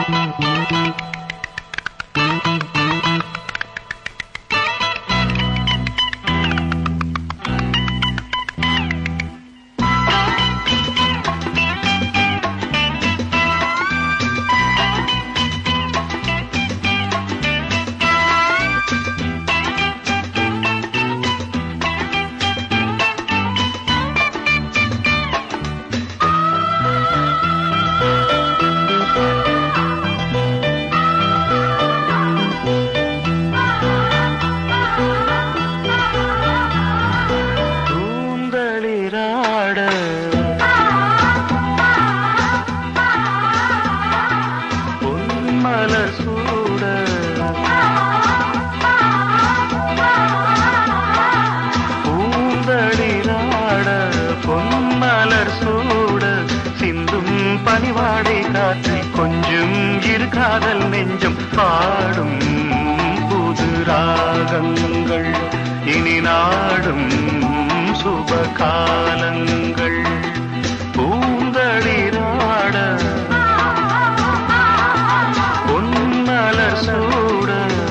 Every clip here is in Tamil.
பனிவாடை காற்று கொஞ்சம் இரு காதல் நெஞ்சம் பாடும் புது ராகங்கள் இனி நாடும் சுப காலங்கள் பூந்தளிராட பொன்மலர் சூட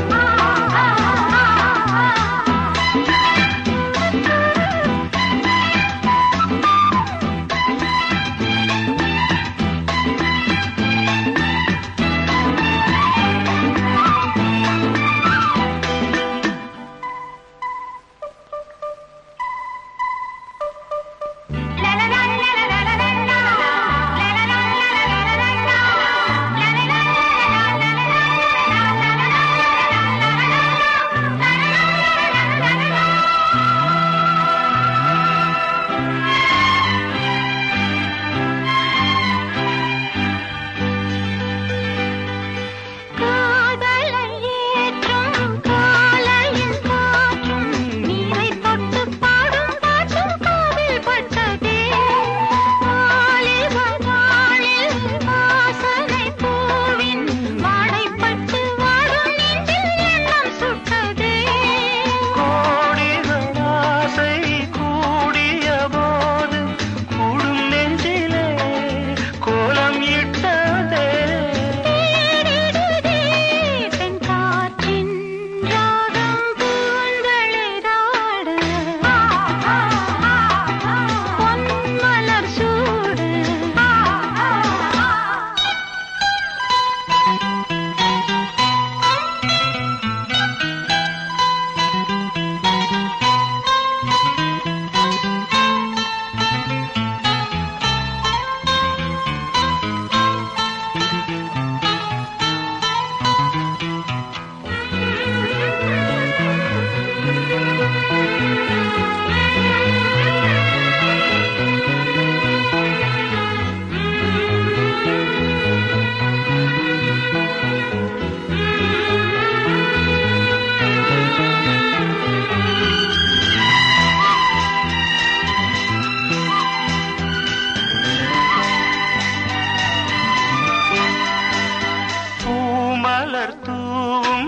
தூவும்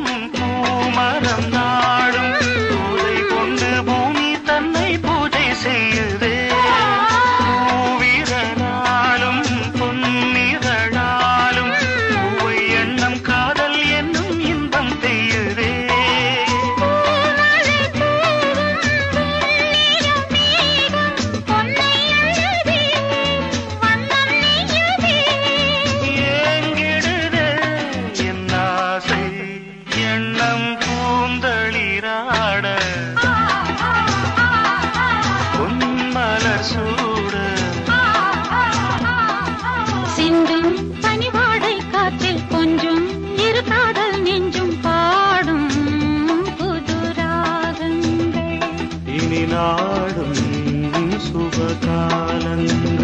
பூமரம் நாடும் பூதை கொண்டு பூமி தன்னை பூஜை செய்யுதே பூவிரனாலும் பொன்னிரனாலும் பூவை எண்ணம் காதல் என்னும் இன்பம் செய்யுதே எண்ணம் பூந்தளிராட பொன்மலர் சூட சிந்தும் பனிவாடை காற்றில் கொஞ்சம் இரு காதல் நெஞ்சும் பாடும் புது ராகங்கள் இனி நாடும் சுபகாலங்கள்